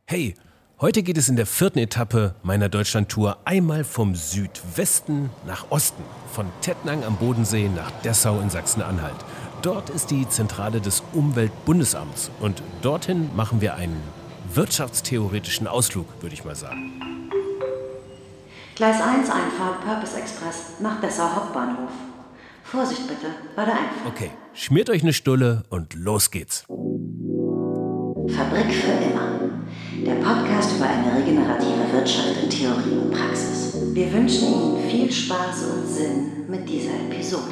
Hey, heute geht es in der 4. Etappe meiner Deutschlandtour einmal vom Südwesten nach Osten, von Tettnang am Bodensee nach Dessau in Sachsen-Anhalt. Dort ist die Zentrale des Umweltbundesamts und dorthin machen wir einen wirtschaftstheoretischen Ausflug, würde ich mal sagen. Gleis 1 Einfahrt Purpose Express nach Dessau Hauptbahnhof. Vorsicht bitte bei der Einfahrt. Okay, schmiert euch eine Stulle und los geht's. Fabrik für immer. Der Podcast über eine regenerative Wirtschaft in Theorie und Praxis. Wir wünschen Ihnen viel Spaß und Sinn mit dieser Episode.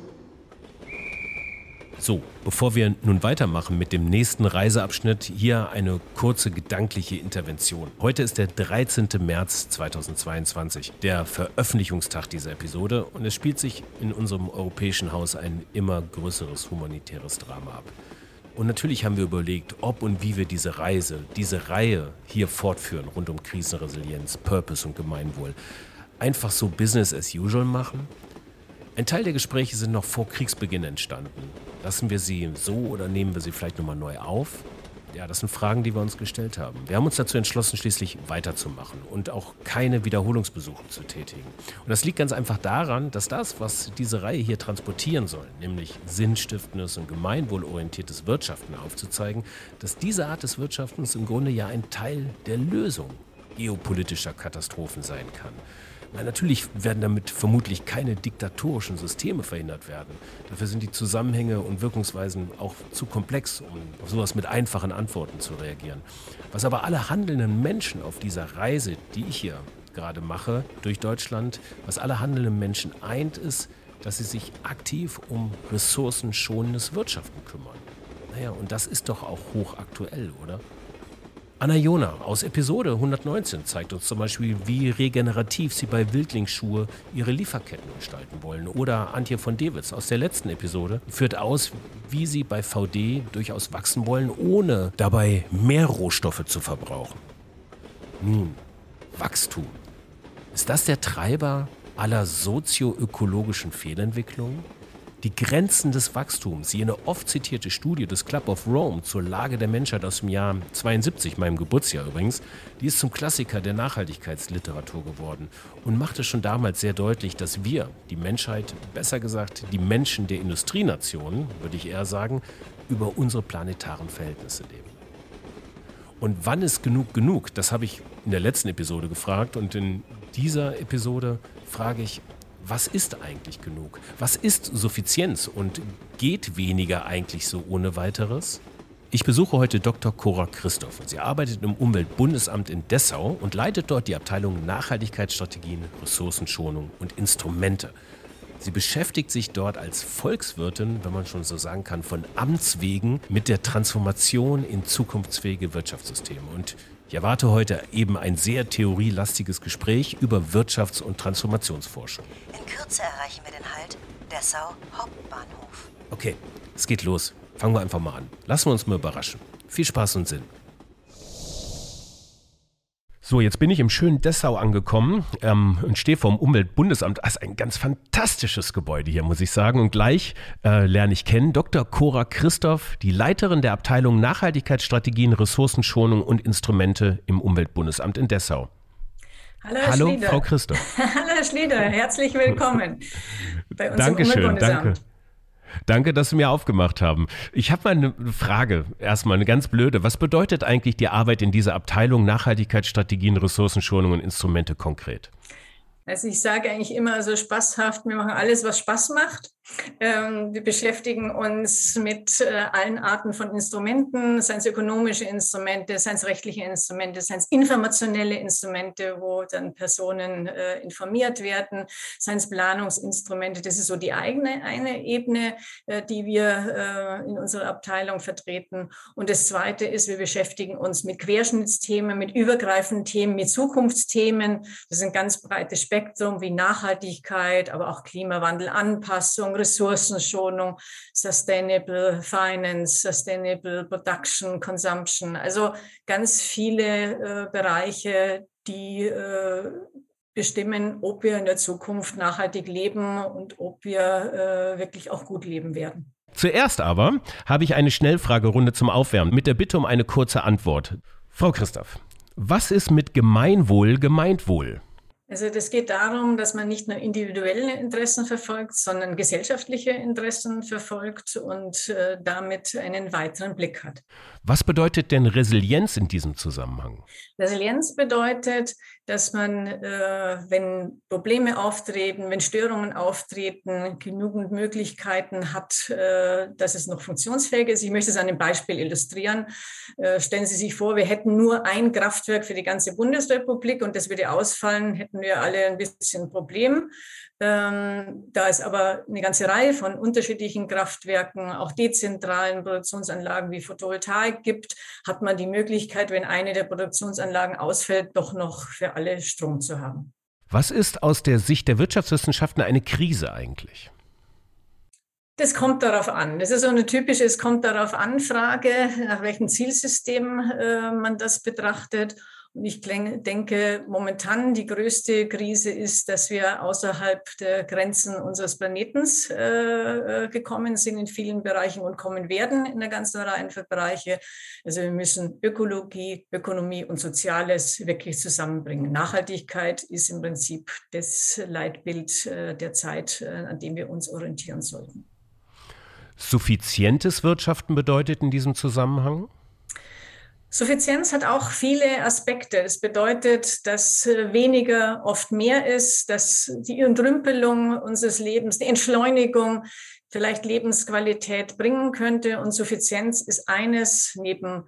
So, bevor wir nun weitermachen mit dem nächsten Reiseabschnitt, hier eine kurze gedankliche Intervention. Heute ist der 13. März 2022, der Veröffentlichungstag dieser Episode, und es spielt sich in unserem europäischen Haus ein immer größeres humanitäres Drama ab. Und natürlich haben wir überlegt, ob und wie wir diese Reihe hier fortführen rund um Krisenresilienz, Purpose und Gemeinwohl. Einfach so Business as usual machen? Ein Teil der Gespräche sind noch vor Kriegsbeginn entstanden. Lassen wir sie so oder nehmen wir sie vielleicht nochmal neu auf? Ja, das sind Fragen, die wir uns gestellt haben. Wir haben uns dazu entschlossen, schließlich weiterzumachen und auch keine Wiederholungsbesuche zu tätigen. Und das liegt ganz einfach daran, dass das, was diese Reihe hier transportieren soll, nämlich sinnstiftendes und gemeinwohlorientiertes Wirtschaften aufzuzeigen, dass diese Art des Wirtschaftens im Grunde ja ein Teil der Lösung geopolitischer Katastrophen sein kann. Na, natürlich werden damit vermutlich keine diktatorischen Systeme verhindert werden. Dafür sind die Zusammenhänge und Wirkungsweisen auch zu komplex, um auf sowas mit einfachen Antworten zu reagieren. Was aber alle handelnden Menschen auf dieser Reise, die ich hier gerade mache, durch Deutschland, was alle handelnden Menschen eint, ist, dass sie sich aktiv um ressourcenschonendes Wirtschaften kümmern. Naja, und das ist doch auch hochaktuell, oder? Anna Jona aus Episode 119 zeigt uns zum Beispiel, wie regenerativ sie bei Wildlingsschuhe ihre Lieferketten gestalten wollen. Oder Antje von Dewitz aus der letzten Episode führt aus, wie sie bei VD durchaus wachsen wollen, ohne dabei mehr Rohstoffe zu verbrauchen. Nun, Wachstum. Ist das der Treiber aller sozioökologischen Fehlentwicklungen? Die Grenzen des Wachstums, jene oft zitierte Studie des Club of Rome zur Lage der Menschheit aus dem Jahr 72, meinem Geburtsjahr übrigens, die ist zum Klassiker der Nachhaltigkeitsliteratur geworden und machte schon damals sehr deutlich, dass wir, die Menschheit, besser gesagt die Menschen der Industrienationen, würde ich eher sagen, über unsere planetaren Verhältnisse leben. Und wann ist genug? Das habe ich in der letzten Episode gefragt, und in dieser Episode frage ich: Was ist eigentlich genug? Was ist Suffizienz und geht weniger eigentlich so ohne weiteres? Ich besuche heute Dr. Cora Christoph. Sie arbeitet im Umweltbundesamt in Dessau und leitet dort die Abteilung Nachhaltigkeitsstrategien, Ressourcenschonung und Instrumente. Sie beschäftigt sich dort als Volkswirtin, wenn man schon so sagen kann, von Amts wegen mit der Transformation in zukunftsfähige Wirtschaftssysteme. Und ich erwarte heute eben ein sehr theorielastiges Gespräch über Wirtschafts- und Transformationsforschung. In Kürze erreichen wir den Halt Dessau Hauptbahnhof. Okay, es geht los. Fangen wir einfach mal an. Lassen wir uns mal überraschen. Viel Spaß und Sinn. So, jetzt bin ich im schönen Dessau angekommen und stehe vor dem Umweltbundesamt. Das ist ein ganz fantastisches Gebäude hier, muss ich sagen. Und gleich lerne ich kennen Dr. Cora Christoph, die Leiterin der Abteilung Nachhaltigkeitsstrategien, Ressourcenschonung und Instrumente im Umweltbundesamt in Dessau. Hallo Frau Christoph. Hallo Herr Schlieder, herzlich willkommen bei uns Dankeschön, im Umweltbundesamt. Danke, dass Sie mir aufgemacht haben. Ich habe mal eine Frage, erstmal eine ganz blöde. Was bedeutet eigentlich die Arbeit in dieser Abteilung Nachhaltigkeitsstrategien, Ressourcenschonung und Instrumente konkret? Also ich sage eigentlich immer so spaßhaft, wir machen alles, was Spaß macht. Wir beschäftigen uns mit allen Arten von Instrumenten, seien es ökonomische Instrumente, seien es rechtliche Instrumente, seien es informationelle Instrumente, wo dann Personen informiert werden, seien es Planungsinstrumente. Das ist so die eine Ebene, die wir in unserer Abteilung vertreten. Und das Zweite ist, wir beschäftigen uns mit Querschnittsthemen, mit übergreifenden Themen, mit Zukunftsthemen. Das ist ein ganz breites Spektrum wie Nachhaltigkeit, aber auch Klimawandel, Anpassung, Ressourcenschonung, Sustainable Finance, Sustainable Production, Consumption. Also ganz viele Bereiche, die bestimmen, ob wir in der Zukunft nachhaltig leben und ob wir wirklich auch gut leben werden. Zuerst aber habe ich eine Schnellfragerunde zum Aufwärmen mit der Bitte um eine kurze Antwort. Frau Christoph, was ist mit Gemeinwohl gemeint wohl? Also das geht darum, dass man nicht nur individuelle Interessen verfolgt, sondern gesellschaftliche Interessen verfolgt und damit einen weiteren Blick hat. Was bedeutet denn Resilienz in diesem Zusammenhang? Resilienz bedeutet, dass man, wenn Probleme auftreten, wenn Störungen auftreten, genügend Möglichkeiten hat, dass es noch funktionsfähig ist. Ich möchte es an einem Beispiel illustrieren. Stellen Sie sich vor, wir hätten nur ein Kraftwerk für die ganze Bundesrepublik und das würde ausfallen, hätten wir alle ein bisschen ein Problem. Da es aber eine ganze Reihe von unterschiedlichen Kraftwerken, auch dezentralen Produktionsanlagen wie Photovoltaik gibt, hat man die Möglichkeit, wenn eine der Produktionsanlagen ausfällt, doch noch für alle Strom zu haben. Was ist aus der Sicht der Wirtschaftswissenschaften eine Krise eigentlich? Das kommt darauf an. Das ist so eine typische Es kommt darauf an Frage, nach welchem Zielsystem man das betrachtet. Und ich denke, momentan die größte Krise ist, dass wir außerhalb der Grenzen unseres Planetens gekommen sind in vielen Bereichen und kommen werden in einer ganzen Reihe von Bereichen. Also wir müssen Ökologie, Ökonomie und Soziales wirklich zusammenbringen. Nachhaltigkeit ist im Prinzip das Leitbild der Zeit, an dem wir uns orientieren sollten. Suffizientes Wirtschaften bedeutet in diesem Zusammenhang? Suffizienz hat auch viele Aspekte. Das bedeutet, dass weniger oft mehr ist, dass die Entrümpelung unseres Lebens, die Entschleunigung vielleicht Lebensqualität bringen könnte. Und Suffizienz ist eines neben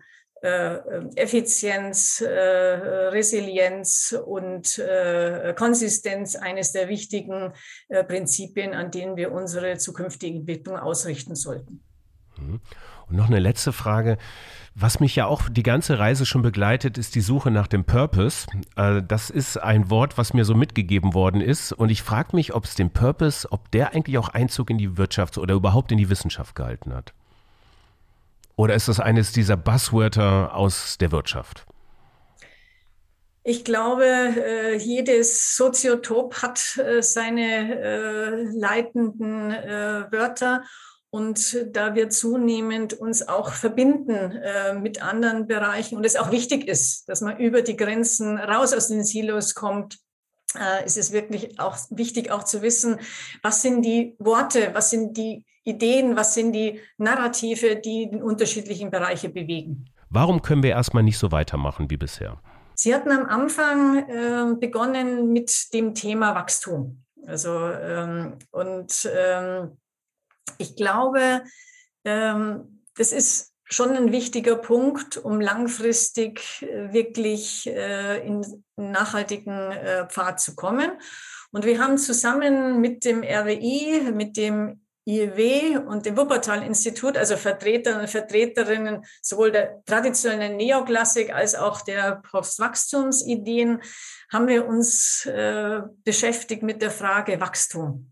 Effizienz, Resilienz und Konsistenz eines der wichtigen Prinzipien, an denen wir unsere zukünftige Entwicklung ausrichten sollten. Und noch eine letzte Frage. Was mich ja auch die ganze Reise schon begleitet, ist die Suche nach dem Purpose. Das ist ein Wort, was mir so mitgegeben worden ist. Und ich frage mich, ob der eigentlich auch Einzug in die Wirtschaft oder überhaupt in die Wissenschaft gehalten hat. Oder ist das eines dieser Buzzwörter aus der Wirtschaft? Ich glaube, jedes Soziotop hat seine leitenden Wörter. Und da wir zunehmend uns auch verbinden mit anderen Bereichen und es auch wichtig ist, dass man über die Grenzen raus aus den Silos kommt, ist es wirklich auch wichtig, auch zu wissen, was sind die Worte, was sind die Ideen, was sind die Narrative, die den unterschiedlichen Bereiche bewegen. Warum können wir erstmal nicht so weitermachen wie bisher? Sie hatten am Anfang begonnen mit dem Thema Wachstum. Ich glaube, das ist schon ein wichtiger Punkt, um langfristig wirklich in einen nachhaltigen Pfad zu kommen. Und wir haben zusammen mit dem RWI, mit dem IEW und dem Wuppertal-Institut, also Vertreter und Vertreterinnen sowohl der traditionellen Neoklassik als auch der Postwachstumsideen, haben wir uns beschäftigt mit der Frage Wachstum.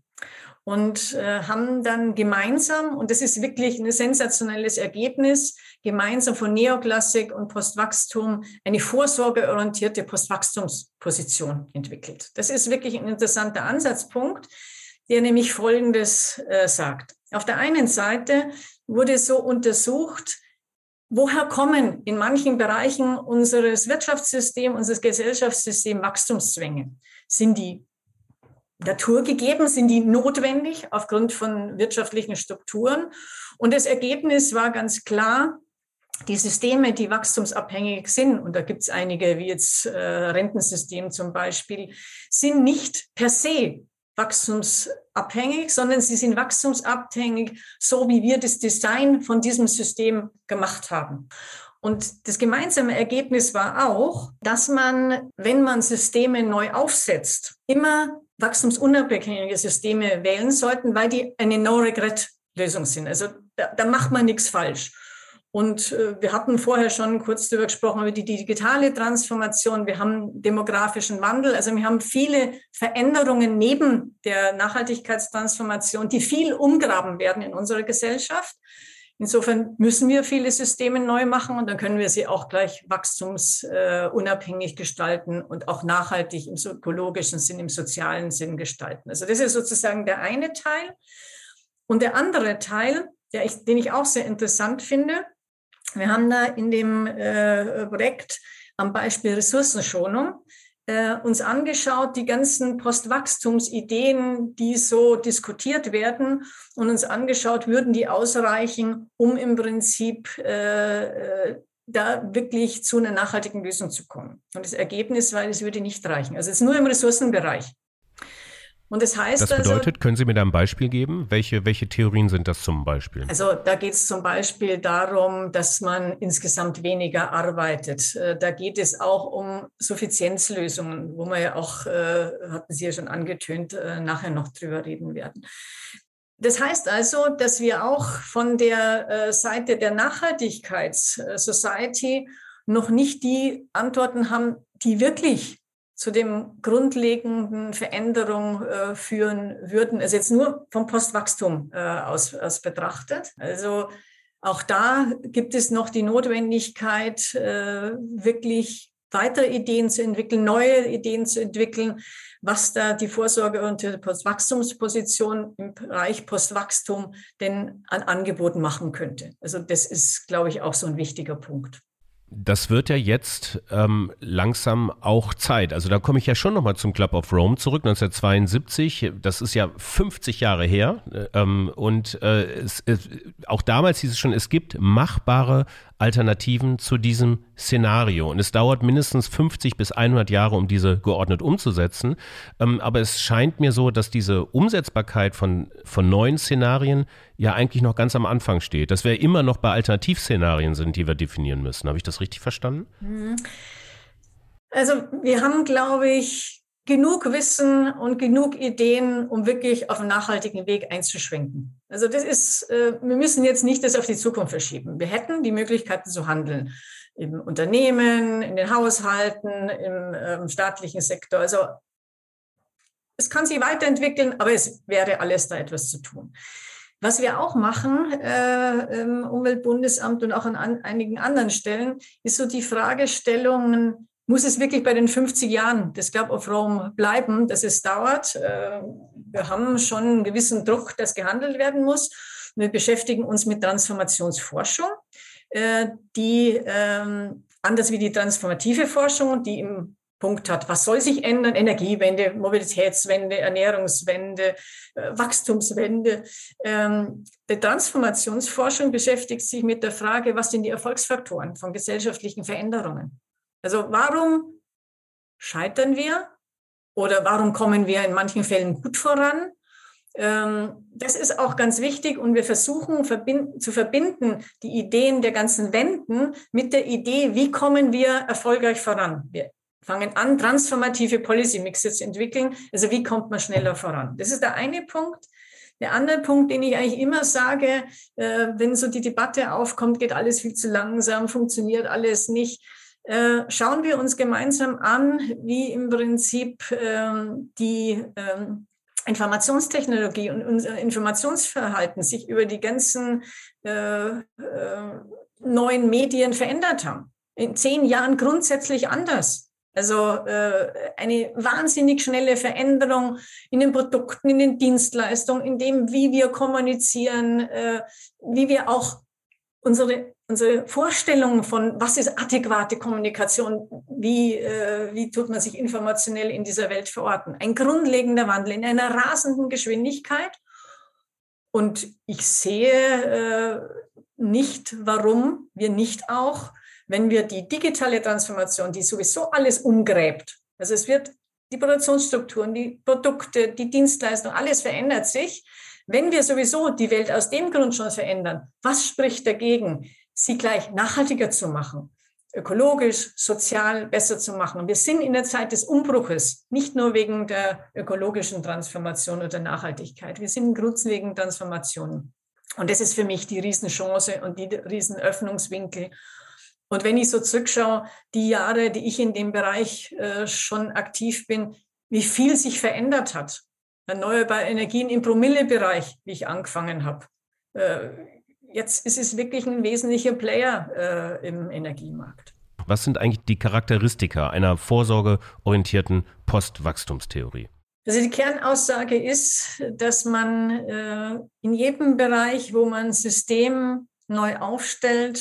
Und haben dann gemeinsam, und das ist wirklich ein sensationelles Ergebnis, gemeinsam von Neoklassik und Postwachstum eine vorsorgeorientierte Postwachstumsposition entwickelt. Das ist wirklich ein interessanter Ansatzpunkt, der nämlich Folgendes sagt. Auf der einen Seite wurde so untersucht, woher kommen in manchen Bereichen unseres Wirtschaftssystems, unseres Gesellschaftssystems Wachstumszwänge? Sind die naturgegeben, sind die notwendig aufgrund von wirtschaftlichen Strukturen? Und das Ergebnis war ganz klar, die Systeme, die wachstumsabhängig sind, und da gibt es einige, wie jetzt Rentensystem zum Beispiel, sind nicht per se wachstumsabhängig, sondern sie sind wachstumsabhängig, so wie wir das Design von diesem System gemacht haben. Und das gemeinsame Ergebnis war auch, dass man, wenn man Systeme neu aufsetzt, immer wachstumsunabhängige Systeme wählen sollten, weil die eine No-Regret-Lösung sind. Also da macht man nichts falsch. Und wir hatten vorher schon kurz darüber gesprochen, über die digitale Transformation. Wir haben demografischen Wandel. Also wir haben viele Veränderungen neben der Nachhaltigkeitstransformation, die viel umgraben werden in unserer Gesellschaft. Insofern müssen wir viele Systeme neu machen und dann können wir sie auch gleich wachstumsunabhängig gestalten und auch nachhaltig im ökologischen Sinn, im sozialen Sinn gestalten. Also das ist sozusagen der eine Teil. Und der andere Teil, den ich auch sehr interessant finde, Wir haben da in dem Projekt am Beispiel Ressourcenschonung uns angeschaut, die ganzen Postwachstumsideen, die so diskutiert werden, und uns angeschaut, würden die ausreichen, um im Prinzip da wirklich zu einer nachhaltigen Lösung zu kommen. Und das Ergebnis war, es würde nicht reichen. Also es ist nur im Ressourcenbereich. Und das heißt das bedeutet, können Sie mir da ein Beispiel geben? Welche Theorien sind das zum Beispiel? Also da geht es zum Beispiel darum, dass man insgesamt weniger arbeitet. Da geht es auch um Suffizienzlösungen, wo wir ja auch, hatten Sie ja schon angetönt, nachher noch drüber reden werden. Das heißt also, dass wir auch von der Seite der Nachhaltigkeits-Society noch nicht die Antworten haben, die wirklich zu dem grundlegenden Veränderung führen würden. Also jetzt nur vom Postwachstum aus betrachtet. Also auch da gibt es noch die Notwendigkeit, wirklich weitere Ideen zu entwickeln, neue Ideen zu entwickeln, was da die Vorsorge und die Postwachstumsposition im Bereich Postwachstum denn an Angeboten machen könnte. Also das ist, glaube ich, auch so ein wichtiger Punkt. Das wird ja jetzt langsam auch Zeit. Also da komme ich ja schon nochmal zum Club of Rome zurück, 1972. Das ist ja 50 Jahre her. Auch damals hieß es schon, es gibt machbare Alternativen zu diesem Szenario. Und es dauert mindestens 50 bis 100 Jahre, um diese geordnet umzusetzen. Aber es scheint mir so, dass diese Umsetzbarkeit von neuen Szenarien ja eigentlich noch ganz am Anfang steht. Dass wir immer noch bei Alternativszenarien sind, die wir definieren müssen. Habe ich das richtig verstanden? Also wir haben, glaube ich, genug Wissen und genug Ideen, um wirklich auf einen nachhaltigen Weg einzuschwenken. Also das ist, wir müssen jetzt nicht das auf die Zukunft verschieben. Wir hätten die Möglichkeiten zu handeln. Im Unternehmen, in den Haushalten, im staatlichen Sektor. Also es kann sich weiterentwickeln, aber es wäre alles da etwas zu tun. Was wir auch machen im Umweltbundesamt und auch an einigen anderen Stellen, ist so die Fragestellungen, muss es wirklich bei den 50 Jahren des Club of Rome bleiben, dass es dauert? Wir haben schon einen gewissen Druck, dass gehandelt werden muss. Wir beschäftigen uns mit Transformationsforschung, die anders wie die transformative Forschung, die im Punkt hat, was soll sich ändern? Energiewende, Mobilitätswende, Ernährungswende, Wachstumswende. Die Transformationsforschung beschäftigt sich mit der Frage, was sind die Erfolgsfaktoren von gesellschaftlichen Veränderungen? Also warum scheitern wir oder warum kommen wir in manchen Fällen gut voran? Das ist auch ganz wichtig und wir versuchen zu verbinden die Ideen der ganzen Wenden mit der Idee, wie kommen wir erfolgreich voran? Wir fangen an, transformative Policy Mixe zu entwickeln. Also wie kommt man schneller voran? Das ist der eine Punkt. Der andere Punkt, den ich eigentlich immer sage, wenn so die Debatte aufkommt, geht alles viel zu langsam, funktioniert alles nicht. Schauen wir uns gemeinsam an, wie im Prinzip die Informationstechnologie und unser Informationsverhalten sich über die ganzen neuen Medien verändert haben. In 10 Jahren grundsätzlich anders. Also eine wahnsinnig schnelle Veränderung in den Produkten, in den Dienstleistungen, in dem, wie wir kommunizieren, wie wir auch unsere Vorstellungen von, was ist adäquate Kommunikation, wie tut man sich informationell in dieser Welt verorten. Ein grundlegender Wandel in einer rasenden Geschwindigkeit. Und ich sehe nicht, warum wir nicht auch, wenn wir die digitale Transformation, die sowieso alles umgräbt, also es wird die Produktionsstrukturen, die Produkte, die Dienstleistungen, alles verändert sich. Wenn wir sowieso die Welt aus dem Grund schon verändern, was spricht dagegen, sie gleich nachhaltiger zu machen, ökologisch, sozial besser zu machen? Wir sind in der Zeit des Umbruches, nicht nur wegen der ökologischen Transformation oder Nachhaltigkeit. Wir sind in grundlegenden Transformationen. Und das ist für mich die Riesenchance und die Riesenöffnungswinkel. Und wenn ich so zurückschaue, die Jahre, die ich in dem Bereich schon aktiv bin, wie viel sich verändert hat. Erneuerbare Energien im Promillebereich, wie ich angefangen habe. Jetzt ist es wirklich ein wesentlicher Player im Energiemarkt. Was sind eigentlich die Charakteristika einer vorsorgeorientierten Postwachstumstheorie? Also die Kernaussage ist, dass man in jedem Bereich, wo man ein System neu aufstellt,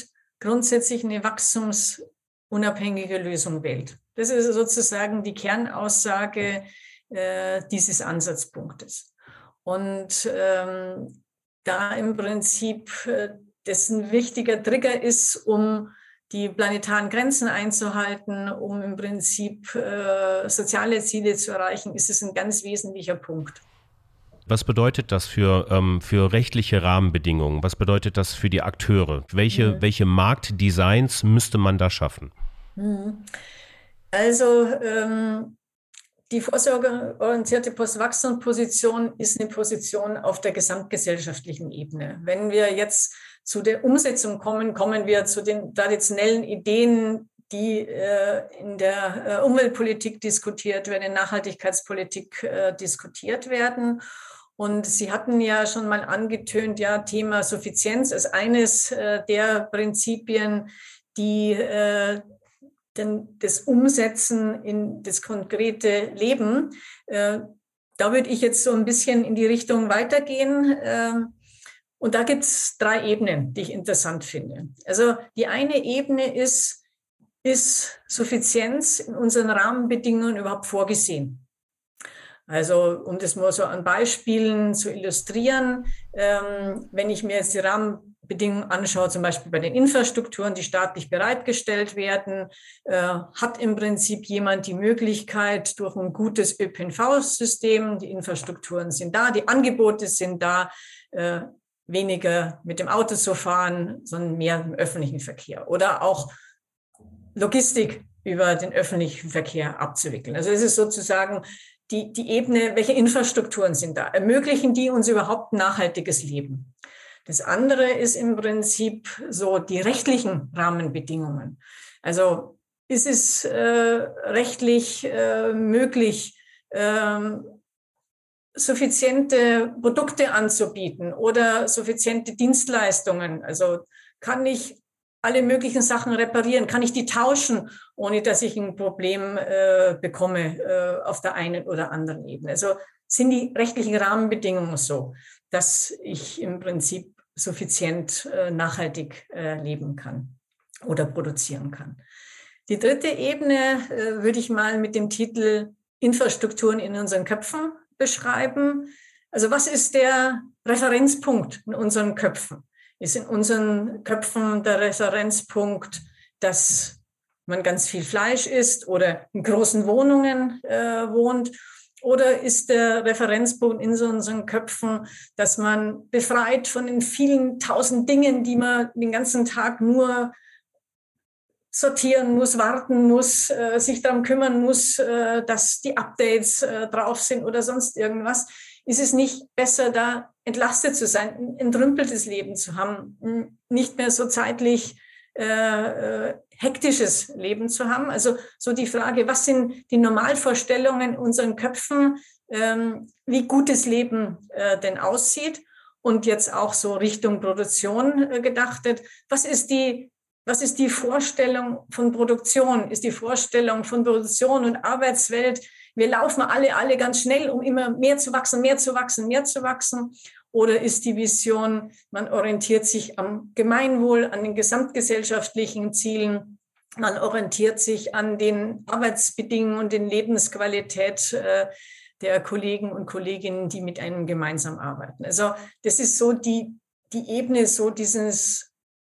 grundsätzlich eine wachstumsunabhängige Lösung wählt. Das ist sozusagen die Kernaussage dieses Ansatzpunktes. Und da im Prinzip das ein wichtiger Trigger ist, um die planetaren Grenzen einzuhalten, um im Prinzip soziale Ziele zu erreichen, ist es ein ganz wesentlicher Punkt. Was bedeutet das für rechtliche Rahmenbedingungen? Was bedeutet das für die Akteure? Welche Marktdesigns müsste man da schaffen? Also die vorsorgeorientierte Postwachstumsposition ist eine Position auf der gesamtgesellschaftlichen Ebene. Wenn wir jetzt zu der Umsetzung kommen wir zu den traditionellen Ideen, die in der Umweltpolitik diskutiert werden, in Nachhaltigkeitspolitik diskutiert werden. Und Sie hatten ja schon mal angetönt, ja, Thema Suffizienz ist eines der Prinzipien, die das Umsetzen in das konkrete Leben. Da würde ich jetzt so ein bisschen in die Richtung weitergehen. Und da gibt es 3 Ebenen, die ich interessant finde. Also die eine Ebene ist Suffizienz in unseren Rahmenbedingungen überhaupt vorgesehen? Also um das mal so an Beispielen zu illustrieren, wenn ich mir jetzt die Rahmenbedingungen anschaue, zum Beispiel bei den Infrastrukturen, die staatlich bereitgestellt werden, hat im Prinzip jemand die Möglichkeit durch ein gutes ÖPNV-System, die Infrastrukturen sind da, die Angebote sind da, weniger mit dem Auto zu fahren, sondern mehr im öffentlichen Verkehr oder auch Logistik über den öffentlichen Verkehr abzuwickeln. Also es ist sozusagen die Ebene, welche Infrastrukturen sind da? Ermöglichen die uns überhaupt nachhaltiges Leben? Das andere ist im Prinzip so die rechtlichen Rahmenbedingungen. Also ist es rechtlich möglich, suffiziente Produkte anzubieten oder suffiziente Dienstleistungen? Also kann ich alle möglichen Sachen reparieren? Kann ich die tauschen, ohne dass ich ein Problem bekomme auf der einen oder anderen Ebene? Also sind die rechtlichen Rahmenbedingungen so, dass ich im Prinzip suffizient nachhaltig leben kann oder produzieren kann? Die dritte Ebene würde ich mal mit dem Titel Infrastrukturen in unseren Köpfen beschreiben. Also was ist der Referenzpunkt in unseren Köpfen? Ist in unseren Köpfen der Referenzpunkt, dass man ganz viel Fleisch isst oder in großen Wohnungen wohnt? Oder ist der Referenzpunkt in unseren Köpfen, dass man befreit von den vielen tausend Dingen, die man den ganzen Tag nur sortieren muss, warten muss, sich darum kümmern muss, dass die Updates drauf sind oder sonst irgendwas? Ist es nicht besser, da entlastet zu sein, ein entrümpeltes Leben zu haben, nicht mehr so zeitlich hektisches Leben zu haben? Also so die Frage, was sind die Normalvorstellungen in unseren Köpfen, wie gutes Leben denn aussieht? Und jetzt auch so Richtung Produktion gedachtet, was ist die Vorstellung von Produktion? Ist die Vorstellung von Produktion und Arbeitswelt, wir laufen alle ganz schnell, um immer mehr zu wachsen? Oder ist die Vision, man orientiert sich am Gemeinwohl, an den gesamtgesellschaftlichen Zielen, man orientiert sich an den Arbeitsbedingungen und den Lebensqualität der Kollegen und Kolleginnen, die mit einem gemeinsam arbeiten? Also das ist so die Ebene so dieses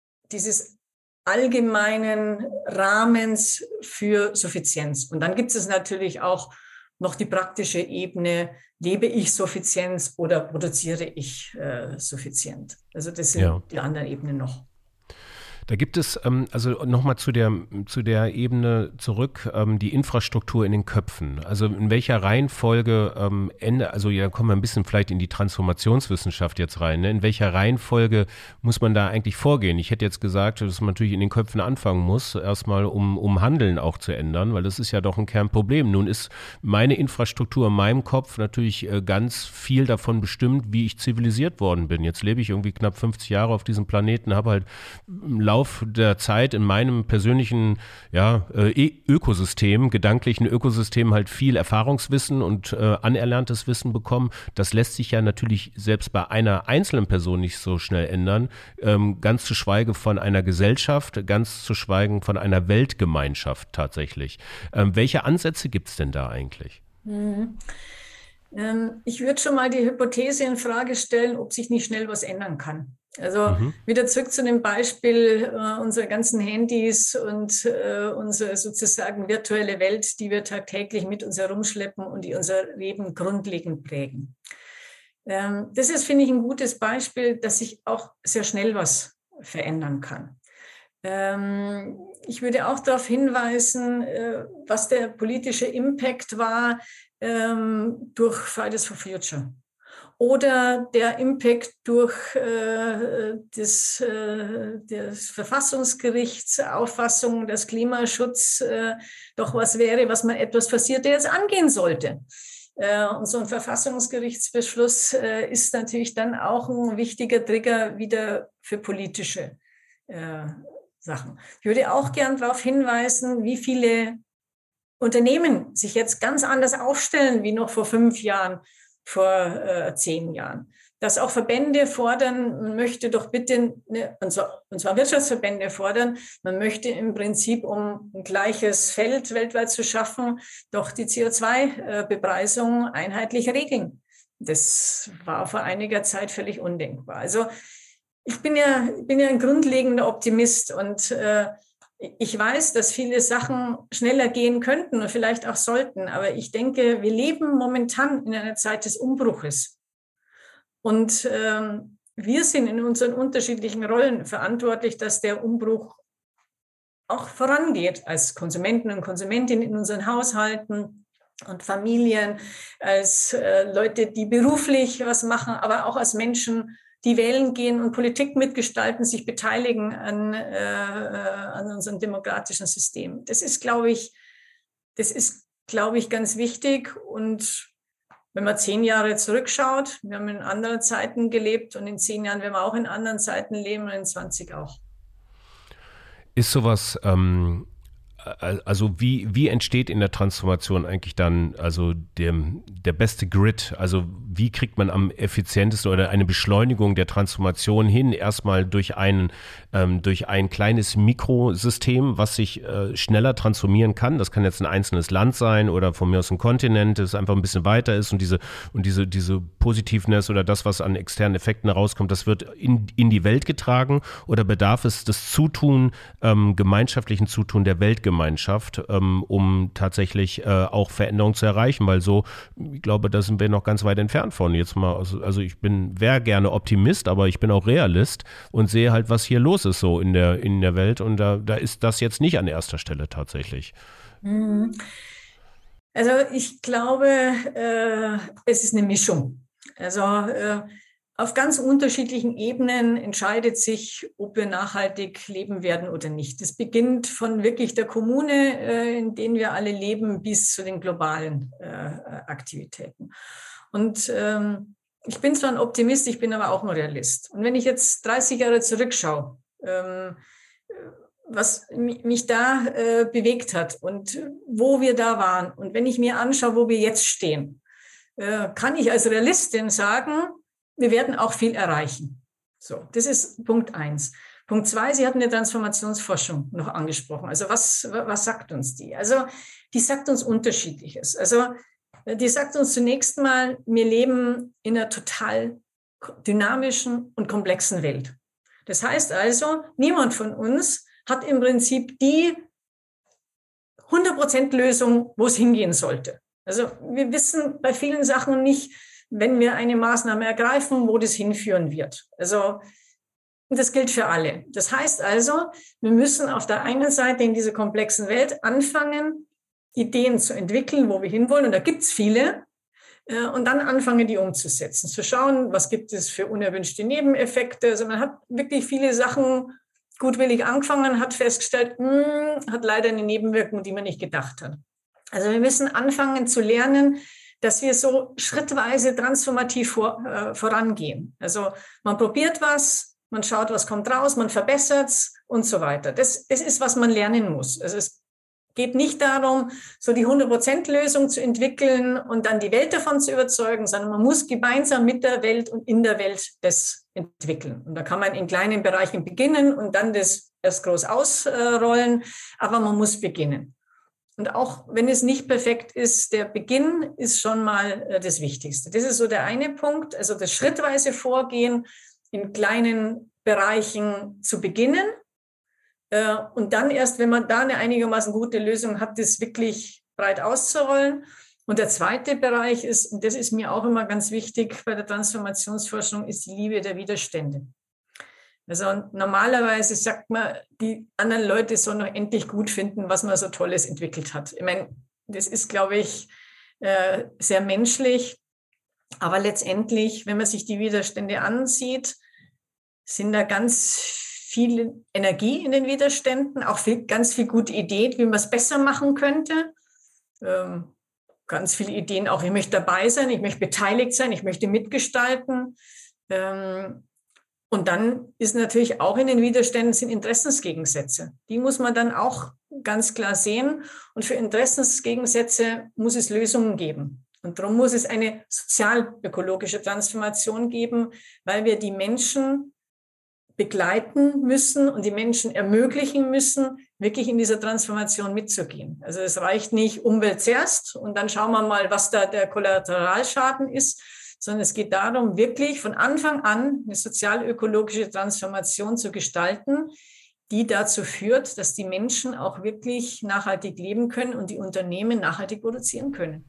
allgemeinen Rahmens für Suffizienz. Und dann gibt es natürlich auch noch die praktische Ebene, lebe ich Suffizienz oder produziere ich suffizient? Also das sind die anderen Ebenen noch. Da gibt es, also nochmal zu der Ebene zurück, die Infrastruktur in den Köpfen. Also in welcher Reihenfolge also ja, kommen wir ein bisschen vielleicht in die Transformationswissenschaft jetzt rein, ne? In welcher Reihenfolge muss man da eigentlich vorgehen? Ich hätte jetzt gesagt, dass man natürlich in den Köpfen anfangen muss, erstmal um Handeln auch zu ändern, weil das ist ja doch ein Kernproblem. Nun ist meine Infrastruktur in meinem Kopf natürlich ganz viel davon bestimmt, wie ich zivilisiert worden bin. Jetzt lebe ich irgendwie knapp 50 Jahre auf diesem Planeten, habe halt Lauf der Zeit in meinem persönlichen Ökosystem, gedanklichen Ökosystem halt viel Erfahrungswissen und anerlerntes Wissen bekommen. Das lässt sich ja natürlich selbst bei einer einzelnen Person nicht so schnell ändern, ganz zu schweigen von einer Gesellschaft, ganz zu schweigen von einer Weltgemeinschaft tatsächlich. Welche Ansätze gibt es denn da eigentlich? Ich würde schon mal die Hypothese in Frage stellen, ob sich nicht schnell was ändern kann. Also wieder zurück zu dem Beispiel unserer ganzen Handys und unsere sozusagen virtuelle Welt, die wir tagtäglich mit uns herumschleppen und die unser Leben grundlegend prägen. Das ist, finde ich, ein gutes Beispiel, dass sich auch sehr schnell was verändern kann. Ich würde auch darauf hinweisen, was der politische Impact war durch Fridays for Future. Oder der Impact durch des Verfassungsgerichts Auffassung, dass Klimaschutz doch was wäre, was mal etwas passiert, der jetzt angehen sollte. Und so ein Verfassungsgerichtsbeschluss ist natürlich dann auch ein wichtiger Trigger wieder für politische Sachen. Ich würde auch gern darauf hinweisen, wie viele Unternehmen sich jetzt ganz anders aufstellen wie noch vor 5 Jahren, vor 10 Jahren. Dass auch Verbände fordern, man möchte doch bitte, und zwar Wirtschaftsverbände fordern, man möchte im Prinzip, um ein gleiches Feld weltweit zu schaffen, doch die CO2-Bepreisung einheitlich regeln. Das war vor einiger Zeit völlig undenkbar. Also ich bin ja ein grundlegender Optimist und ich weiß, dass viele Sachen schneller gehen könnten und vielleicht auch sollten, aber ich denke, wir leben momentan in einer Zeit des Umbruches. Und wir sind in unseren unterschiedlichen Rollen verantwortlich, dass der Umbruch auch vorangeht, als Konsumenten und Konsumentinnen in unseren Haushalten und Familien, als Leute, die beruflich was machen, aber auch als Menschen, die wählen gehen und Politik mitgestalten, sich beteiligen an unserem demokratischen System. Das ist, glaube ich, ganz wichtig. Und wenn man 10 Jahre zurückschaut, wir haben in anderen Zeiten gelebt und in 10 Jahren werden wir auch in anderen Zeiten leben und in 20 auch. Ist sowas, also wie entsteht in der Transformation eigentlich dann also der beste Grid? Also wie kriegt man am effizientesten oder eine Beschleunigung der Transformation hin? Erstmal durch ein kleines Mikrosystem, was sich schneller transformieren kann. Das kann jetzt ein einzelnes Land sein oder von mir aus ein Kontinent, das einfach ein bisschen weiter ist und diese Positiveness oder das, was an externen Effekten herauskommt, das wird in die Welt getragen, oder bedarf es des gemeinschaftlichen Zutun der Weltgemeinschaft, um tatsächlich auch Veränderungen zu erreichen, weil so, ich glaube, da sind wir noch ganz weit entfernt von. Jetzt mal, also ich wäre gerne Optimist, aber ich bin auch Realist und sehe halt, was hier los ist so in der Welt, und da ist das jetzt nicht an erster Stelle tatsächlich. Also ich glaube, es ist eine Mischung. Also auf ganz unterschiedlichen Ebenen entscheidet sich, ob wir nachhaltig leben werden oder nicht. Das beginnt von wirklich der Kommune, in der wir alle leben, bis zu den globalen Aktivitäten. Und ich bin zwar ein Optimist, ich bin aber auch ein Realist. Und wenn ich jetzt 30 Jahre zurückschaue, was mich da bewegt hat und wo wir da waren, und wenn ich mir anschaue, wo wir jetzt stehen, kann ich als Realistin sagen, wir werden auch viel erreichen. So, das ist Punkt 1. Punkt 2, Sie hatten die Transformationsforschung noch angesprochen. Also was sagt uns die? Also die sagt uns Unterschiedliches. Also die sagt uns zunächst mal, wir leben in einer total dynamischen und komplexen Welt. Das heißt also, niemand von uns hat im Prinzip die 100% Lösung, wo es hingehen sollte. Also wir wissen bei vielen Sachen nicht, wenn wir eine Maßnahme ergreifen, wo das hinführen wird. Also das gilt für alle. Das heißt also, wir müssen auf der einen Seite in dieser komplexen Welt anfangen, Ideen zu entwickeln, wo wir hinwollen. Und da gibt es viele. Und dann anfangen, die umzusetzen. Zu schauen, was gibt es für unerwünschte Nebeneffekte. Also man hat wirklich viele Sachen gutwillig angefangen, hat festgestellt, hat leider eine Nebenwirkung, die man nicht gedacht hat. Also wir müssen anfangen zu lernen, dass wir so schrittweise transformativ vorangehen. Also man probiert was, man schaut, was kommt raus, man verbessert es und so weiter. Das ist, was man lernen muss. Also es geht nicht darum, so die 100%-Lösung zu entwickeln und dann die Welt davon zu überzeugen, sondern man muss gemeinsam mit der Welt und in der Welt das entwickeln. Und da kann man in kleinen Bereichen beginnen und dann das erst groß ausrollen, aber man muss beginnen. Und auch wenn es nicht perfekt ist, der Beginn ist schon mal das Wichtigste. Das ist so der eine Punkt, also das schrittweise Vorgehen, in kleinen Bereichen zu beginnen. Und dann erst, wenn man da eine einigermaßen gute Lösung hat, das wirklich breit auszurollen. Und der zweite Bereich ist, und das ist mir auch immer ganz wichtig bei der Transformationsforschung, ist die Liebe der Widerstände. Also normalerweise sagt man, die anderen Leute sollen noch endlich gut finden, was man so Tolles entwickelt hat. Ich meine, das ist, glaube ich, sehr menschlich. Aber letztendlich, wenn man sich die Widerstände ansieht, sind da ganz viel Energie in den Widerständen, auch ganz viel gute Ideen, wie man es besser machen könnte. Ganz viele Ideen auch, ich möchte dabei sein, ich möchte beteiligt sein, ich möchte mitgestalten. Und dann ist natürlich auch in den Widerständen sind Interessensgegensätze. Die muss man dann auch ganz klar sehen. Und für Interessensgegensätze muss es Lösungen geben. Und darum muss es eine sozial-ökologische Transformation geben, weil wir die Menschen begleiten müssen und die Menschen ermöglichen müssen, wirklich in dieser Transformation mitzugehen. Also es reicht nicht Umwelt zuerst und dann schauen wir mal, was da der Kollateralschaden ist, sondern es geht darum, wirklich von Anfang an eine sozial-ökologische Transformation zu gestalten, die dazu führt, dass die Menschen auch wirklich nachhaltig leben können und die Unternehmen nachhaltig produzieren können.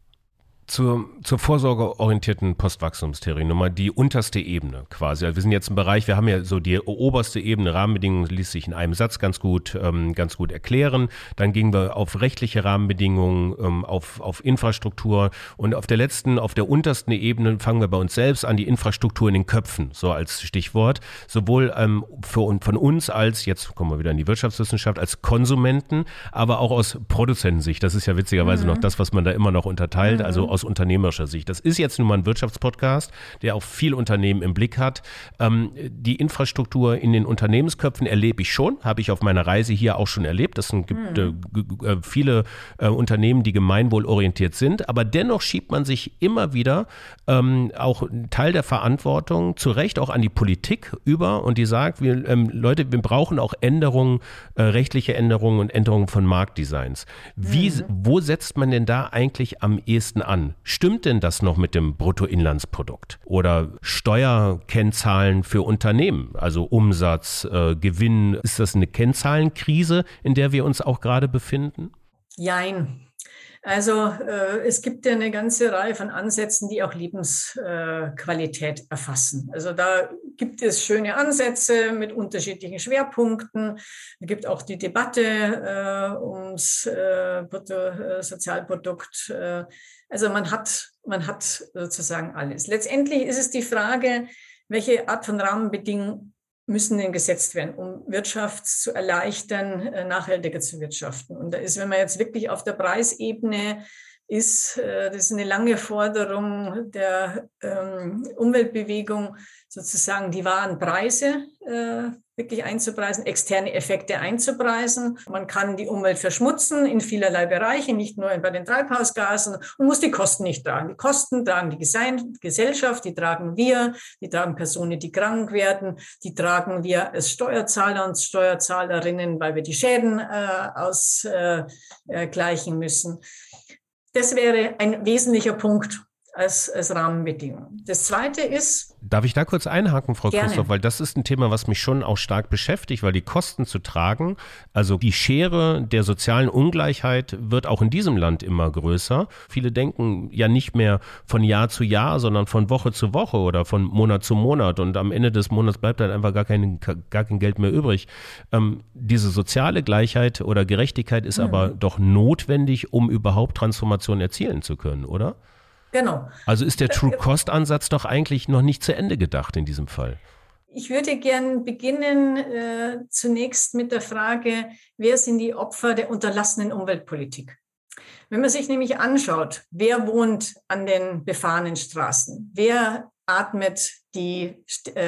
Zur vorsorgeorientierten Postwachstumstheorie nochmal die unterste Ebene quasi. Also wir sind jetzt im Bereich, wir haben ja so die oberste Ebene, Rahmenbedingungen ließ sich in einem Satz ganz gut erklären. Dann gingen wir auf rechtliche Rahmenbedingungen, auf Infrastruktur und auf der untersten Ebene fangen wir bei uns selbst an, die Infrastruktur in den Köpfen, so als Stichwort. Sowohl von uns als, jetzt kommen wir wieder in die Wirtschaftswissenschaft, als Konsumenten, aber auch aus Produzentensicht. Das ist ja witzigerweise noch das, was man da immer noch unterteilt, also aus unternehmerischer Sicht. Das ist jetzt nun mal ein Wirtschaftspodcast, der auch viel Unternehmen im Blick hat. Die Infrastruktur in den Unternehmensköpfen erlebe ich schon, habe ich auf meiner Reise hier auch schon erlebt. Es gibt viele Unternehmen, die gemeinwohlorientiert sind, aber dennoch schiebt man sich immer wieder auch einen Teil der Verantwortung zu Recht auch an die Politik über und die sagt, wir brauchen auch Änderungen, rechtliche Änderungen und Änderungen von Marktdesigns. Wo setzt man denn da eigentlich am ehesten an? Stimmt denn das noch mit dem Bruttoinlandsprodukt? Oder Steuerkennzahlen für Unternehmen, also Umsatz, Gewinn? Ist das eine Kennzahlenkrise, in der wir uns auch gerade befinden? Jein. Also es gibt ja eine ganze Reihe von Ansätzen, die auch Lebensqualität erfassen. Also da gibt es schöne Ansätze mit unterschiedlichen Schwerpunkten. Es gibt auch die Debatte ums Bruttosozialprodukt. Also man hat sozusagen alles. Letztendlich ist es die Frage, welche Art von Rahmenbedingungen müssen denn gesetzt werden, um Wirtschaft zu erleichtern, nachhaltiger zu wirtschaften. Und da ist, wenn man jetzt wirklich auf der Preisebene ist, das ist eine lange Forderung der Umweltbewegung, sozusagen die wahren Preise wirklich einzupreisen, externe Effekte einzupreisen. Man kann die Umwelt verschmutzen in vielerlei Bereichen, nicht nur bei den Treibhausgasen und muss die Kosten nicht tragen. Die Kosten tragen die Gesellschaft, die tragen wir, die tragen Personen, die krank werden, die tragen wir als Steuerzahler und Steuerzahlerinnen, weil wir die Schäden ausgleichen müssen. Das wäre ein wesentlicher Punkt als Rahmenbedingung. Das Zweite ist... Darf ich da kurz einhaken, Frau Gerne. Christoph, weil das ist ein Thema, was mich schon auch stark beschäftigt, weil die Kosten zu tragen, also die Schere der sozialen Ungleichheit wird auch in diesem Land immer größer. Viele denken ja nicht mehr von Jahr zu Jahr, sondern von Woche zu Woche oder von Monat zu Monat und am Ende des Monats bleibt dann einfach gar kein Geld mehr übrig. Diese soziale Gleichheit oder Gerechtigkeit ist aber doch notwendig, um überhaupt Transformation erzielen zu können, oder? Genau. Also ist der True-Cost-Ansatz doch eigentlich noch nicht zu Ende gedacht in diesem Fall? Ich würde gern beginnen zunächst mit der Frage, wer sind die Opfer der unterlassenen Umweltpolitik? Wenn man sich nämlich anschaut, wer wohnt an den befahrenen Straßen, wer atmet die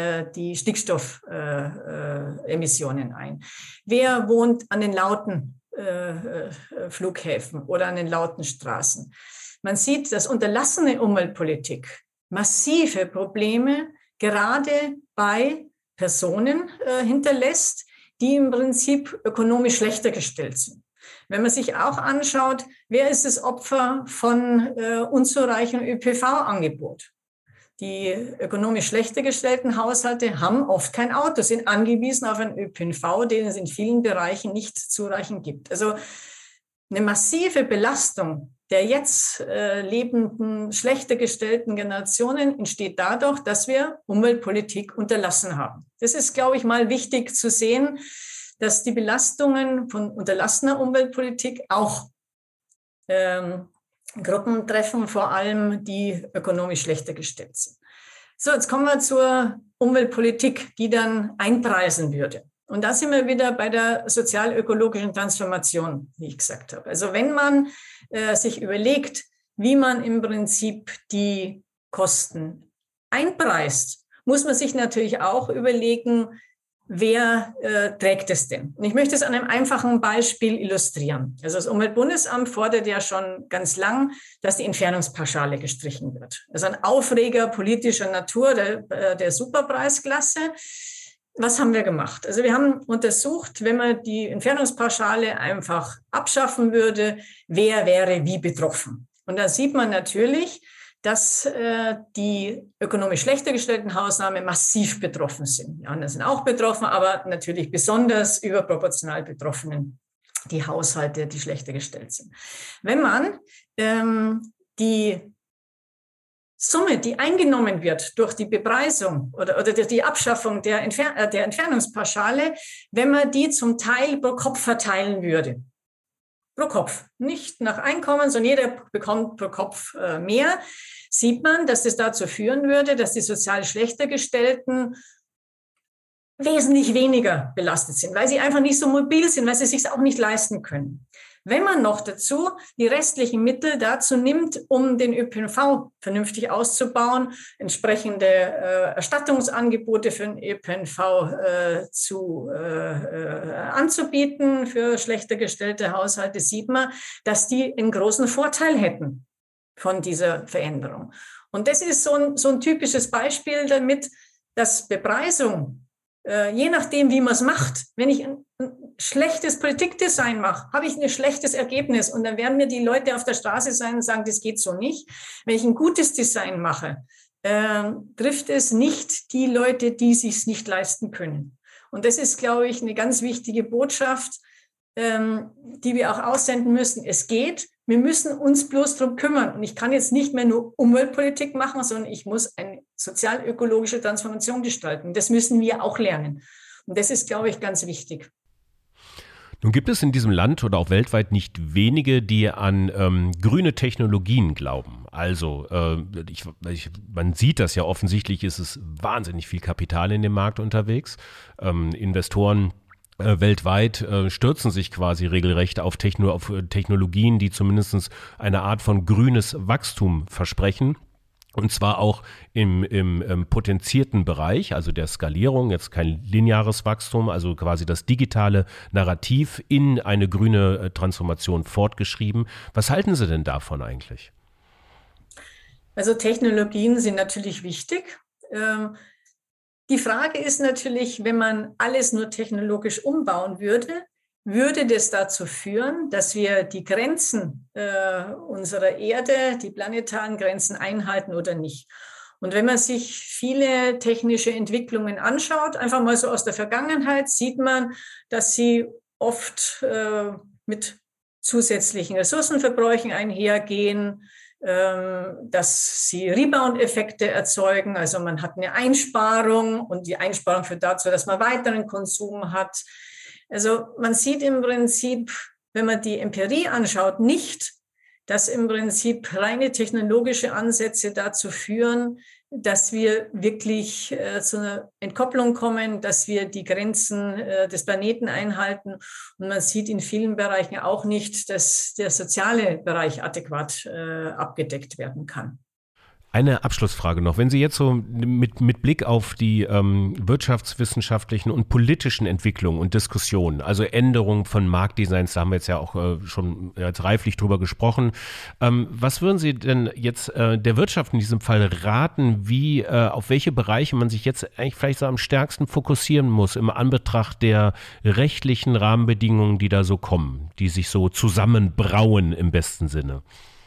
Stickstoffemissionen ein? Wer wohnt an den lauten Flughäfen oder an den lauten Straßen? Man sieht, dass unterlassene Umweltpolitik massive Probleme gerade bei Personen hinterlässt, die im Prinzip ökonomisch schlechter gestellt sind. Wenn man sich auch anschaut, wer ist das Opfer von unzureichendem ÖPV-Angebot? Die ökonomisch schlechter gestellten Haushalte haben oft kein Auto, sind angewiesen auf einen ÖPNV, den es in vielen Bereichen nicht zureichend gibt. Also eine massive Belastung der jetzt lebenden, schlechter gestellten Generationen entsteht dadurch, dass wir Umweltpolitik unterlassen haben. Das ist, glaube ich, mal wichtig zu sehen, dass die Belastungen von unterlassener Umweltpolitik auch Gruppen treffen, vor allem die ökonomisch schlechter gestellt sind. So, jetzt kommen wir zur Umweltpolitik, die dann einpreisen würde. Und da sind wir wieder bei der sozial-ökologischen Transformation, wie ich gesagt habe. Also wenn man sich überlegt, wie man im Prinzip die Kosten einpreist, muss man sich natürlich auch überlegen, wer trägt es denn? Und ich möchte es an einem einfachen Beispiel illustrieren. Also das Umweltbundesamt fordert ja schon ganz lang, dass die Entfernungspauschale gestrichen wird. Also ein Aufreger politischer Natur der Superpreisklasse. Was haben wir gemacht? Also wir haben untersucht, wenn man die Entfernungspauschale einfach abschaffen würde, wer wäre wie betroffen? Und da sieht man natürlich, dass die ökonomisch schlechter gestellten Haushalte massiv betroffen sind. Die anderen sind auch betroffen, aber natürlich besonders überproportional betroffenen die Haushalte, die schlechter gestellt sind. Wenn man die Summe, die eingenommen wird durch die Bepreisung oder durch die Abschaffung der Entfernungspauschale, wenn man die zum Teil pro Kopf verteilen würde. Pro Kopf, nicht nach Einkommen, sondern jeder bekommt pro Kopf mehr, sieht man, dass das dazu führen würde, dass die sozial schlechter Gestellten wesentlich weniger belastet sind, weil sie einfach nicht so mobil sind, weil sie es sich auch nicht leisten können. Wenn man noch dazu die restlichen Mittel dazu nimmt, um den ÖPNV vernünftig auszubauen, entsprechende Erstattungsangebote für den ÖPNV anzubieten für schlechter gestellte Haushalte, sieht man, dass die einen großen Vorteil hätten von dieser Veränderung. Und das ist so ein typisches Beispiel damit, dass Bepreisung, je nachdem, wie man es macht, wenn ich ein schlechtes Politikdesign mache, habe ich ein schlechtes Ergebnis. Und dann werden mir die Leute auf der Straße sein und sagen, das geht so nicht. Wenn ich ein gutes Design mache, trifft es nicht die Leute, die es sich nicht leisten können. Und das ist, glaube ich, eine ganz wichtige Botschaft, die wir auch aussenden müssen. Es geht, wir müssen uns bloß darum kümmern. Und ich kann jetzt nicht mehr nur Umweltpolitik machen, sondern ich muss eine sozial-ökologische Transformation gestalten. Das müssen wir auch lernen. Und das ist, glaube ich, ganz wichtig. Nun gibt es in diesem Land oder auch weltweit nicht wenige, die an grüne Technologien glauben. Also man sieht das ja offensichtlich, ist es wahnsinnig viel Kapital in dem Markt unterwegs. Investoren weltweit stürzen sich quasi regelrecht auf Technologien, die zumindest eine Art von grünes Wachstum versprechen. Und zwar auch im potenzierten Bereich, also der Skalierung, jetzt kein lineares Wachstum, also quasi das digitale Narrativ in eine grüne Transformation fortgeschrieben. Was halten Sie denn davon eigentlich? Also Technologien sind natürlich wichtig. Die Frage ist natürlich, wenn man alles nur technologisch umbauen würde das dazu führen, dass wir die Grenzen unserer Erde, die planetaren Grenzen einhalten oder nicht. Und wenn man sich viele technische Entwicklungen anschaut, einfach mal so aus der Vergangenheit, sieht man, dass sie oft mit zusätzlichen Ressourcenverbräuchen einhergehen, dass sie Rebound-Effekte erzeugen. Also man hat eine Einsparung und die Einsparung führt dazu, dass man weiteren Konsum hat. Also man sieht im Prinzip, wenn man die Empirie anschaut, nicht, dass im Prinzip reine technologische Ansätze dazu führen, dass wir wirklich zu einer Entkopplung kommen, dass wir die Grenzen des Planeten einhalten. Und man sieht in vielen Bereichen auch nicht, dass der soziale Bereich adäquat abgedeckt werden kann. Eine Abschlussfrage noch. Wenn Sie jetzt so mit Blick auf die wirtschaftswissenschaftlichen und politischen Entwicklungen und Diskussionen, also Änderungen von Marktdesigns, da haben wir jetzt ja auch schon reiflich drüber gesprochen. Was würden Sie denn jetzt der Wirtschaft in diesem Fall raten, auf welche Bereiche man sich jetzt eigentlich vielleicht so am stärksten fokussieren muss im Anbetracht der rechtlichen Rahmenbedingungen, die da so kommen, die sich so zusammenbrauen im besten Sinne?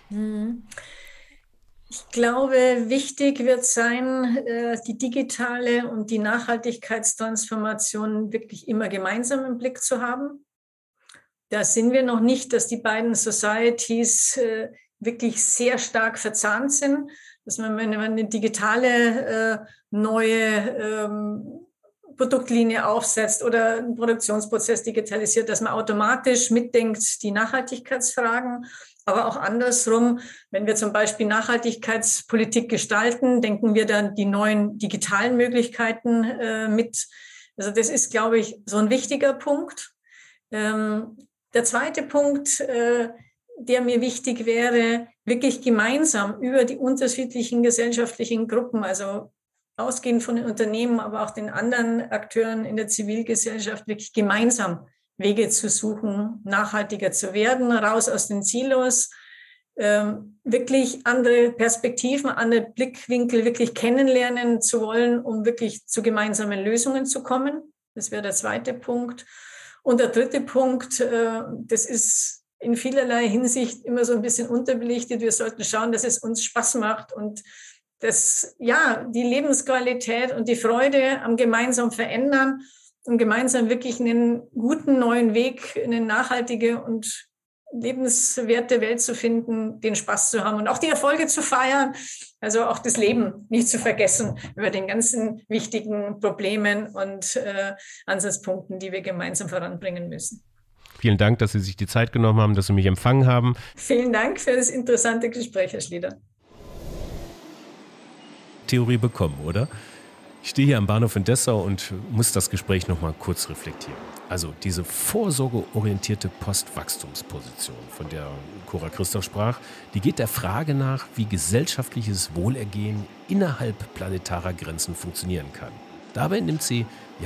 Ich glaube, wichtig wird sein, die digitale und die Nachhaltigkeitstransformation wirklich immer gemeinsam im Blick zu haben. Da sind wir noch nicht, dass die beiden Societies wirklich sehr stark verzahnt sind, dass man, wenn man eine digitale neue Produktlinie aufsetzt oder einen Produktionsprozess digitalisiert, dass man automatisch mitdenkt die Nachhaltigkeitsfragen. Aber auch andersrum, wenn wir zum Beispiel Nachhaltigkeitspolitik gestalten, denken wir dann die neuen digitalen Möglichkeiten mit. Also das ist, glaube ich, so ein wichtiger Punkt. Der zweite Punkt, der mir wichtig wäre, wirklich gemeinsam über die unterschiedlichen gesellschaftlichen Gruppen, also ausgehend von den Unternehmen, aber auch den anderen Akteuren in der Zivilgesellschaft, wirklich gemeinsam Wege zu suchen, nachhaltiger zu werden, raus aus den Silos, wirklich andere Perspektiven, andere Blickwinkel wirklich kennenlernen zu wollen, um wirklich zu gemeinsamen Lösungen zu kommen. Das wäre der zweite Punkt. Und der dritte Punkt, das ist in vielerlei Hinsicht immer so ein bisschen unterbelichtet. Wir sollten schauen, dass es uns Spaß macht und dass, ja, die Lebensqualität und die Freude am gemeinsamen Verändern und gemeinsam wirklich einen guten neuen Weg, eine nachhaltige und lebenswerte Welt zu finden, den Spaß zu haben und auch die Erfolge zu feiern, also auch das Leben nicht zu vergessen über den ganzen wichtigen Problemen und Ansatzpunkten, die wir gemeinsam voranbringen müssen. Vielen Dank, dass Sie sich die Zeit genommen haben, dass Sie mich empfangen haben. Vielen Dank für das interessante Gespräch, Herr Schlieder. Theorie bekommen, oder? Ich stehe hier am Bahnhof in Dessau und muss das Gespräch noch mal kurz reflektieren. Also diese vorsorgeorientierte Postwachstumsposition, von der Cora Christoph sprach, die geht der Frage nach, wie gesellschaftliches Wohlergehen innerhalb planetarer Grenzen funktionieren kann. Dabei nimmt sie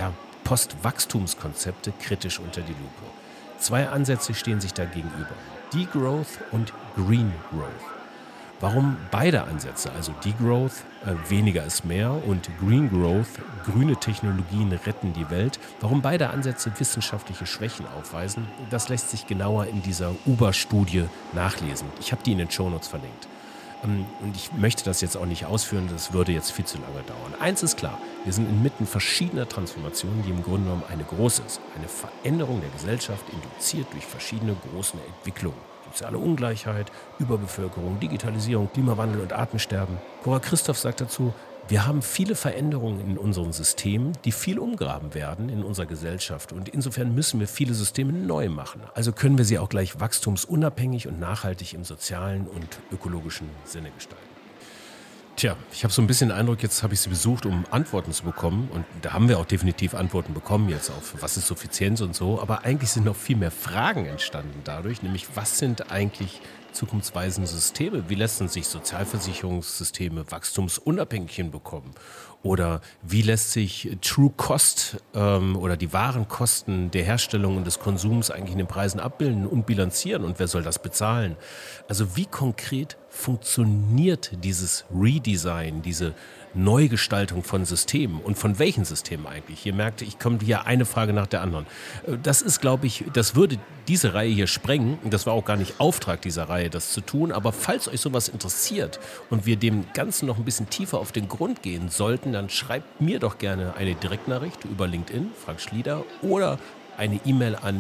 Postwachstumskonzepte kritisch unter die Lupe. Zwei Ansätze stehen sich da gegenüber: Degrowth und Green Growth. Warum beide Ansätze, also Degrowth, weniger ist mehr, und Green Growth, grüne Technologien retten die Welt, warum beide Ansätze wissenschaftliche Schwächen aufweisen, das lässt sich genauer in dieser Uber-Studie nachlesen. Ich habe die in den Shownotes verlinkt. Und ich möchte das jetzt auch nicht ausführen, das würde jetzt viel zu lange dauern. Eins ist klar, wir sind inmitten verschiedener Transformationen, die im Grunde genommen eine große ist. Eine Veränderung der Gesellschaft, induziert durch verschiedene große Entwicklungen. Soziale Ungleichheit, Überbevölkerung, Digitalisierung, Klimawandel und Artensterben. Cora Christoph sagt dazu, wir haben viele Veränderungen in unseren Systemen, die viel umgraben werden in unserer Gesellschaft. Und insofern müssen wir viele Systeme neu machen. Also können wir sie auch gleich wachstumsunabhängig und nachhaltig im sozialen und ökologischen Sinne gestalten. Tja, ich habe so ein bisschen den Eindruck, jetzt habe ich Sie besucht, um Antworten zu bekommen. Und da haben wir auch definitiv Antworten bekommen jetzt auf, was ist Suffizienz und so. Aber eigentlich sind noch viel mehr Fragen entstanden dadurch, nämlich was sind eigentlich zukunftsweisende Systeme? Wie lassen sich Sozialversicherungssysteme wachstumsunabhängig hinbekommen? Oder wie lässt sich True Cost oder die wahren Kosten der Herstellung und des Konsums eigentlich in den Preisen abbilden und bilanzieren? Und wer soll das bezahlen? Also wie konkret funktioniert dieses Redesign, diese Neugestaltung von Systemen und von welchen Systemen eigentlich? Ihr merkt, ich komme hier eine Frage nach der anderen. Das ist, glaube ich, das würde diese Reihe hier sprengen. Und das war auch gar nicht Auftrag dieser Reihe, das zu tun. Aber falls euch sowas interessiert und wir dem Ganzen noch ein bisschen tiefer auf den Grund gehen sollten, dann schreibt mir doch gerne eine Direktnachricht über LinkedIn, Frank Schlieder, oder eine E-Mail an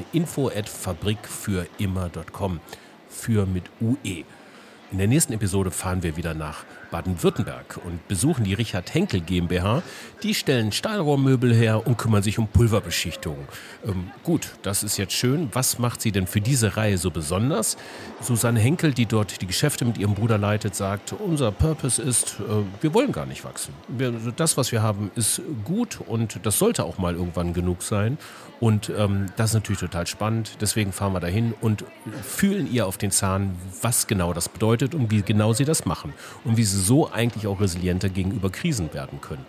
info@fabrikfürimmer.com, für mit UE. In der nächsten Episode fahren wir wieder nach Baden-Württemberg und besuchen die Richard Henkel GmbH. Die stellen Stahlrohrmöbel her und kümmern sich um Pulverbeschichtung. Gut, das ist jetzt schön. Was macht sie denn für diese Reihe so besonders? Susanne Henkel, die dort die Geschäfte mit ihrem Bruder leitet, sagt, unser Purpose ist, wir wollen gar nicht wachsen. Das, was wir haben, ist gut und das sollte auch mal irgendwann genug sein. Und das ist natürlich total spannend. Deswegen fahren wir dahin und fühlen ihr auf den Zahn, was genau das bedeutet und wie genau sie das machen. Und wie sie so eigentlich auch resilienter gegenüber Krisen werden könnten.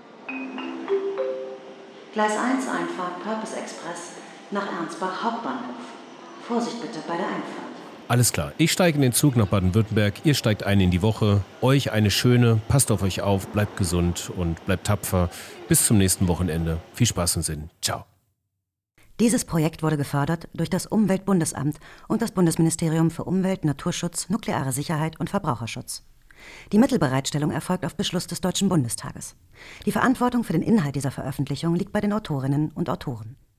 Gleis 1 Einfahrt Purpose Express nach Ernstbach Hauptbahnhof. Vorsicht bitte bei der Einfahrt. Alles klar, ich steige in den Zug nach Baden-Württemberg, ihr steigt ein in die Woche. Euch eine schöne, passt auf euch auf, bleibt gesund und bleibt tapfer. Bis zum nächsten Wochenende. Viel Spaß und Sinn. Ciao. Dieses Projekt wurde gefördert durch das Umweltbundesamt und das Bundesministerium für Umwelt, Naturschutz, nukleare Sicherheit und Verbraucherschutz. Die Mittelbereitstellung erfolgt auf Beschluss des Deutschen Bundestages. Die Verantwortung für den Inhalt dieser Veröffentlichung liegt bei den Autorinnen und Autoren.